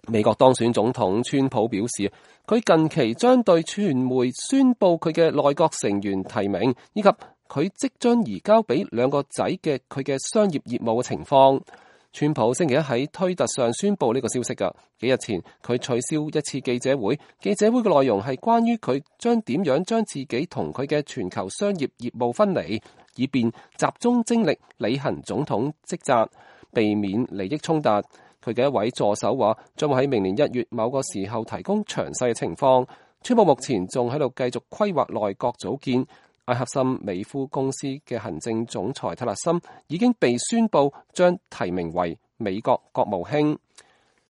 美國當選總統川普表示，佢近期將對傳媒宣布佢嘅內閣成員提名，以及佢即將移交俾兩個仔嘅佢嘅商業業務嘅情況。川普星期一喺推特上宣布呢個消息㗎。幾日前佢取消一次記者會，記者會嘅內容係關於佢將點樣將自己同佢嘅全球商業業務分離，以便集中精力履行總統職責，避免利益衝突。佢嘅一位助手話，將會喺明年1月某個時候提供詳細嘅情況。川普目前仲喺度繼續規劃內閣組建。埃克森美孚公司嘅行政總裁泰勒森已經被宣布將提名為美國國務卿。